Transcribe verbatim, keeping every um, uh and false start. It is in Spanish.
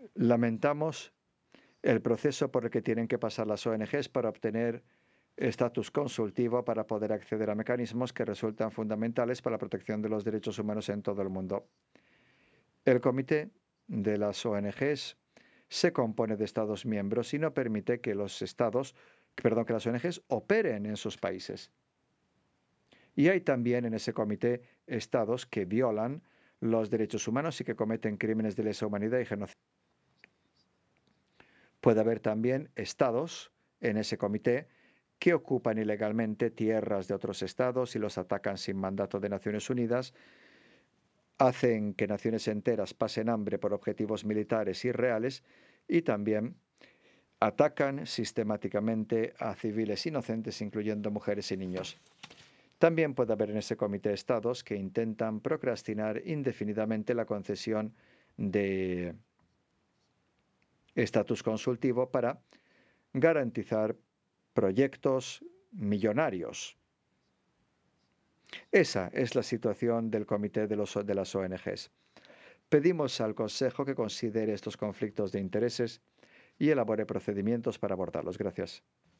Lamentamos el proceso por el que tienen que pasar las O N Ges para obtener estatus consultivo para poder acceder a mecanismos que resultan fundamentales para la protección de los derechos humanos en todo el mundo. El comité de las O N Ges se compone de Estados miembros y no permite que los estados, perdón, que las O N Ges operen en sus países. Y hay también en ese comité estados que violan los derechos humanos y que cometen crímenes de lesa humanidad y genocidio. Puede haber también estados en ese comité que ocupan ilegalmente tierras de otros estados y los atacan sin mandato de Naciones Unidas, hacen que naciones enteras pasen hambre por objetivos militares irreales y también atacan sistemáticamente a civiles inocentes, incluyendo mujeres y niños. También puede haber en ese comité estados que intentan procrastinar indefinidamente la concesión de estatus consultivo para garantizar proyectos millonarios. Esa es la situación del comité de, los, de las O N Ges. Pedimos al Consejo que considere estos conflictos de intereses y elabore procedimientos para abordarlos. Gracias.